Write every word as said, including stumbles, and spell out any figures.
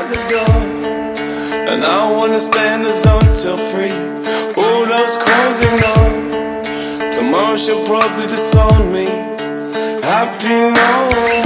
out the door, and I wanna stay in the zone till three. All those calls ignored. Tomorrow she'll probably disown me. Happy no